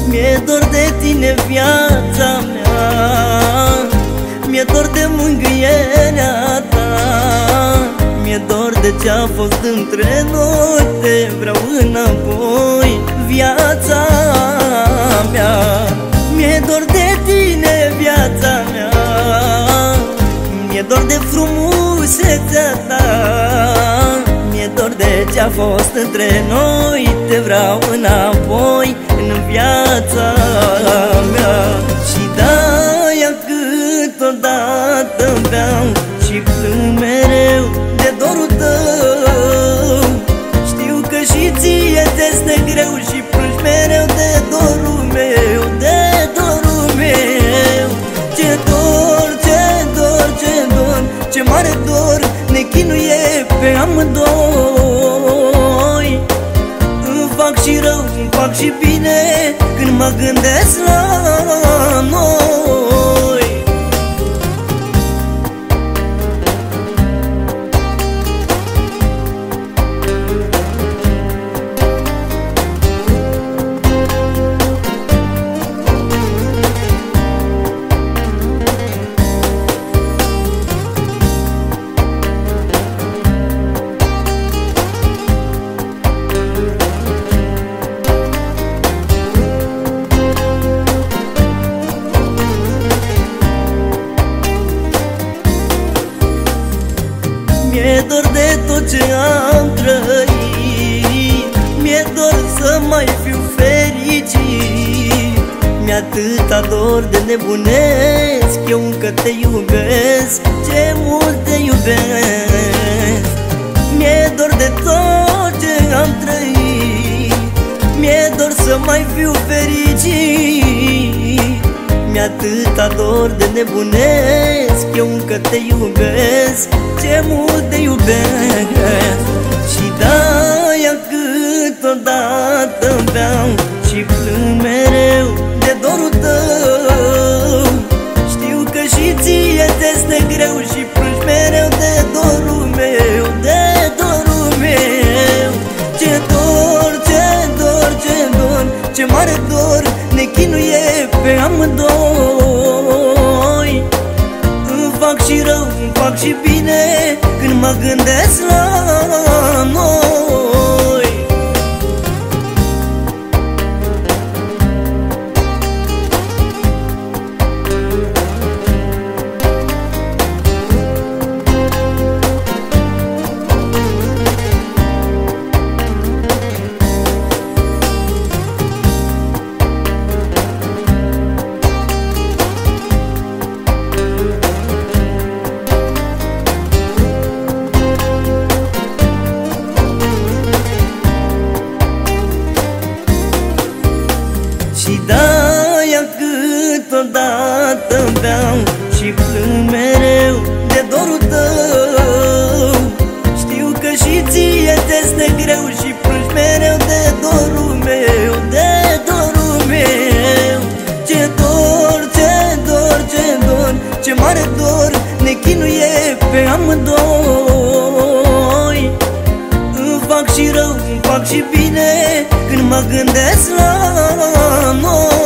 Mi-e dor de tine, viața mea, mi-e dor de mângâierea ta, mi-e dor de ce-a fost între noi. Te vreau înapoi, viața mea. Mi-e dor de tine, viața mea, mi-e dor de frumusețea ta, mi-e dor de ce-a fost între noi. Te vreau înapoi în viața mea. Și de-aia câteodată beau și plâng mereu de dorul tău. Știu că și ție ți-este greu și plângi mereu de dorul meu, de dorul meu. Ce dor, ce dor, ce dor, ce mare dor ne chinuie pe amândoi. Îmi fac și rău, îmi fac și bine când mă gândesc la noi. Mi-e dor de tot ce am trăit, mi-e dor să mai fiu fericit. Mi-e atâta dor de nebunesc, eu încă te iubesc, ce mult te iubesc. Mi-e dor de tot ce am trăit, mi-e dor să mai fiu fericit. Mi-e atâta dor de nebunesc, eu încă te iubesc, ce mult te iubesc. Și de-aia câteodată beau și plâng mereu de dorul tău. Știu că și ție ți-este greu și plângi mereu de dorul meu, de dorul meu. Ce dor, ce dor, ce dor, ce mare dor ne chinuie pe amândoi. Îmi fac și rău, îmi fac și bine când mă gândesc la noi. Și de-aia câteodată beau și plâng mereu de dorul tău. Știu că și ție ți-este greu și plângi mereu de dorul meu, de dorul meu. Ce dor, ce dor, ce dor, ce mare dor ne chinuie pe amândoi. Îmi fac și rău, îmi fac și bine când mă gândesc la noi.